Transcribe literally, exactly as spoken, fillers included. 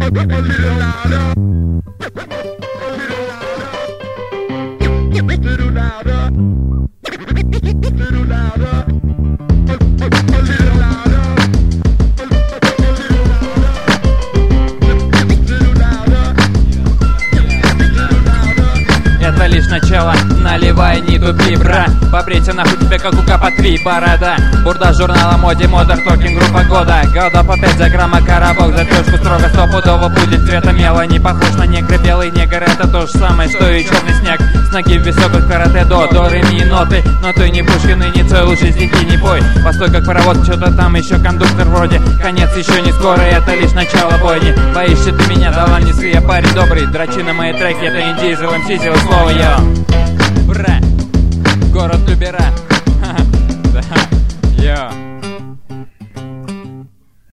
Это лишь начало, наливай, не тупи, бра. Побрейся нахуй тебе, как у капа три борода. Бурда журнала моде, модер, токинг, группа года. Года по пять за грамма, коробок, за трешку строго стопудово будет цвета мела. Не похож на негра, белый негр, это то же самое, что и черный снег. С ноги в висок от карате до, до ре ми ноты. Но ты не Пушкин и не Цой, лучше стихи не пой. Постой, как паровоз, что-то там еще кондуктор вроде. Конец еще не скоро, это лишь начало бойни. Боишься ты меня, дала не сы, я парень добрый. Дрочи на мои треки, это индийзел, эм си, слово, йо. Бра, город Любера. Йо.